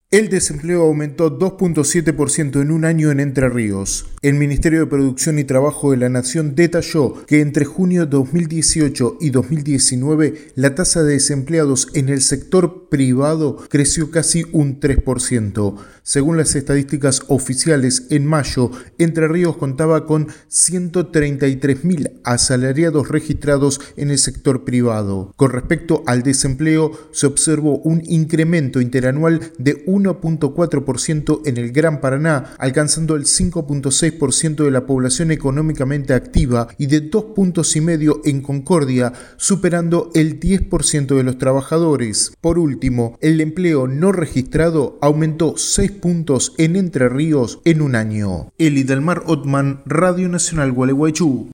El desempleo aumentó 2.7% en un año en Entre Ríos. El Ministerio de Producción y Trabajo de la Nación detalló que entre junio de 2018 y 2019 la tasa de desempleados en el sector privado creció casi un 3%. Según las estadísticas oficiales, en mayo, Entre Ríos contaba con 133.000 asalariados registrados en el sector privado. Con respecto al desempleo, se observó un incremento interanual de 1.4% en el Gran Paraná, alcanzando el 5.6% de la población económicamente activa y de 2.5 puntos en Concordia, superando el 10% de los trabajadores. Por último, el empleo no registrado aumentó 6 puntos en Entre Ríos en un año. Eli Delmar Ottman, Radio Nacional Gualeguaychú.